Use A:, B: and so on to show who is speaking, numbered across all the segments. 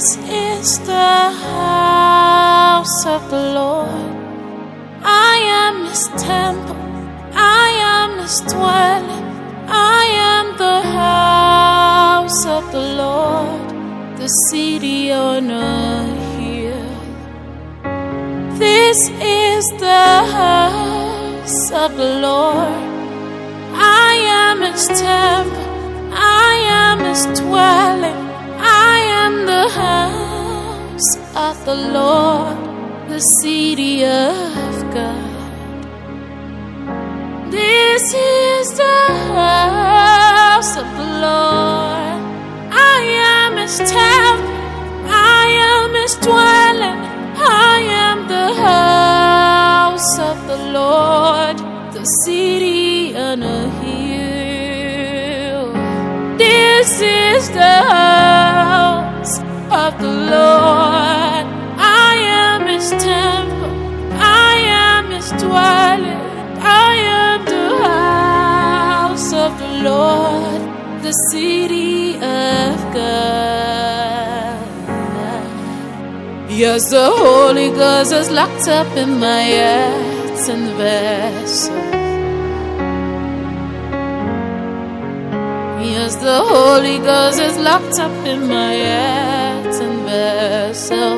A: This is the house of the Lord. I am his temple, I am his dwelling. I am the house of the Lord, the city on a hill. This is the house of the Lord. I am his temple, I am his dwelling. I am the house of the Lord, the city of God. This is the house of the Lord. I am his temple, I am his dwelling. I am the house of the Lord, the city on a hill. This is the house of the Lord. I am his temple, I am his dwelling. I am the house of the Lord, the city of God. Yes, the Holy Ghost is locked up in my earthen vessel. Yes, the Holy Ghost is locked up in my earthen vessel.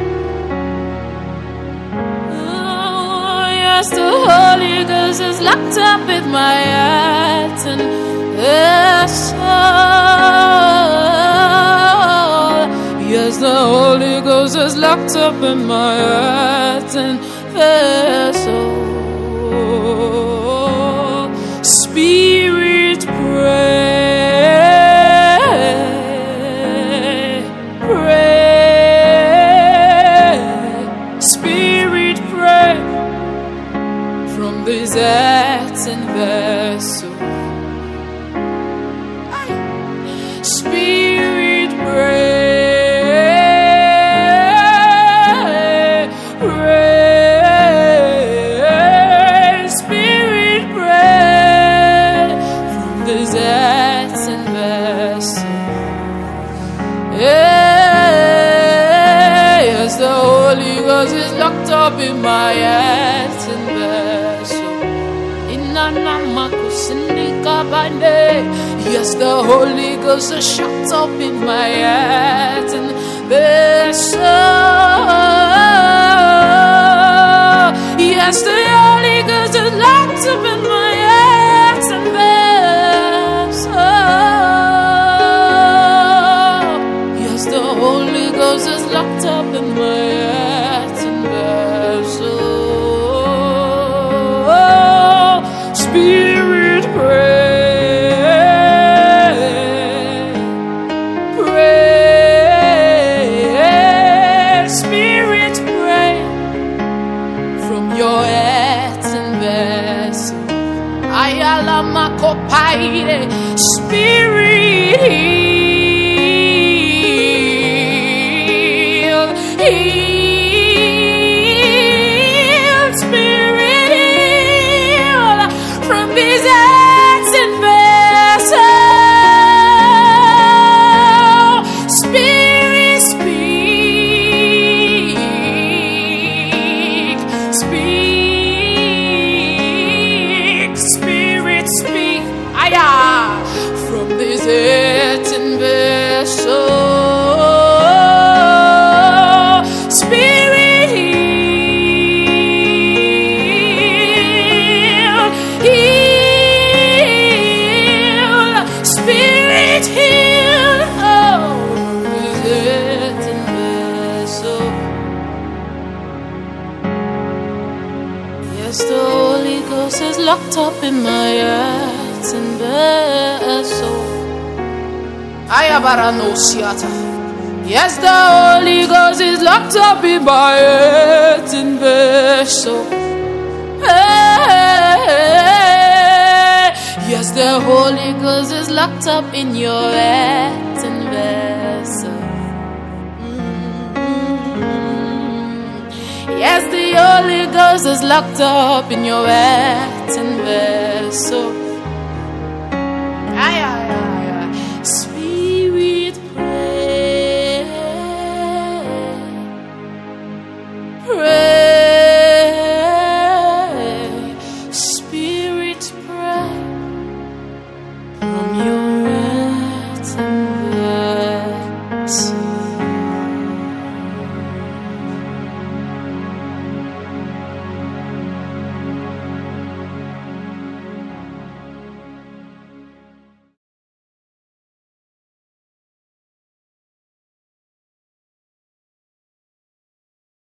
A: Oh, yes, the Holy Ghost is locked up in my earthen vessel. Yes, the Holy Ghost is locked up in my earthen vessel. Spirit, pray, pray. Spirit, pray from this earthen vessel. Spirit, pray. Yes, the Holy Ghost is locked up in my earthen vessel. Yes, the Holy Ghost is shut up in my earthen vessel. Yes, the Holy Ghost is locked up in my earthen vessel. The Holy Ghost is locked up in my earthen vessel. Spirit, pray, pray. Spirit, pray from your earthen vessel. Ayala Makopaide. Spirit, heal, Spirit, heal from this earthen vessel. Spirit, speak, speak, Spirit, speak, ayah, from this earthen vessel. Spirit, heal, heal, Spirit, heal. Oh, is it in vessel? Yes, the Holy Ghost is locked up in my earthen vessel. Ayabaranosiata. Yes, the Holy Ghost is locked up in my earthen vessel. Hey, yes, the Holy Ghost is locked up in your earthen vessel. Yes, the Holy Ghost is locked up in your earthen vessel.